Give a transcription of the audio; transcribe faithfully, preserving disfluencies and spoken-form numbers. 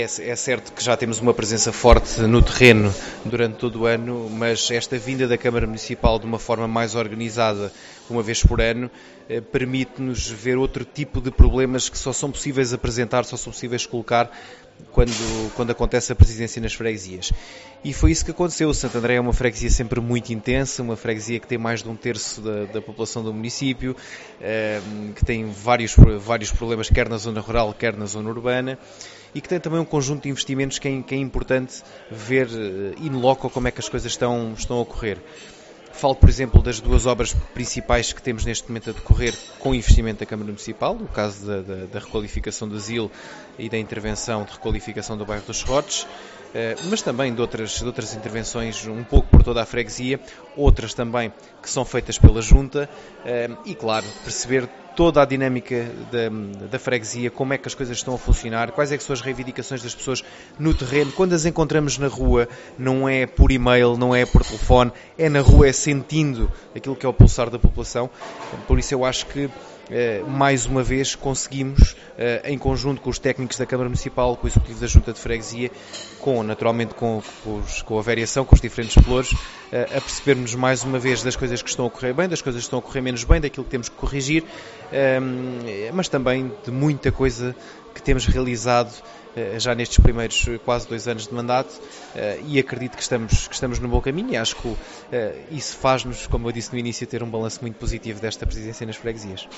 É certo que já temos uma presença forte no terreno durante todo o ano, mas esta vinda da Câmara Municipal de uma forma mais organizada, uma vez por ano, permite-nos ver outro tipo de problemas que só são possíveis apresentar, só são possíveis colocar quando, quando acontece a presidência nas freguesias. E foi isso que aconteceu. O Santo André é uma freguesia sempre muito intensa, uma freguesia que tem mais de um terço da, da população do município, que tem vários, vários problemas, quer na zona rural, quer na zona urbana, e que tem também um conjunto de investimentos que é, que é importante ver in loco como é que as coisas estão, estão a ocorrer. Falo, por exemplo, das duas obras principais que temos neste momento a decorrer com investimento da Câmara Municipal, o caso da, da, da requalificação do asilo e da intervenção de requalificação do bairro dos Serrotes, mas também de outras, de outras intervenções um pouco por toda a freguesia, outras também que são feitas pela Junta e, claro, perceber toda a dinâmica da, da freguesia, como é que as coisas estão a funcionar, quais é que são as reivindicações das pessoas no terreno. Quando as encontramos na rua, não é por e-mail, não é por telefone, é na rua, é sentindo aquilo que é o pulsar da população. Por isso eu acho que mais uma vez conseguimos, em conjunto com os técnicos da Câmara Municipal, com o Executivo da Junta de Freguesia, com, naturalmente com, com, os, com a variação, com os diferentes pelouros, a percebermos mais uma vez das coisas que estão a correr bem, das coisas que estão a correr menos bem, daquilo que temos que corrigir, mas também de muita coisa que temos realizado já nestes primeiros quase dois anos de mandato, e acredito que estamos, que estamos no bom caminho, e acho que isso faz-nos, como eu disse no início, ter um balanço muito positivo desta presidência nas freguesias.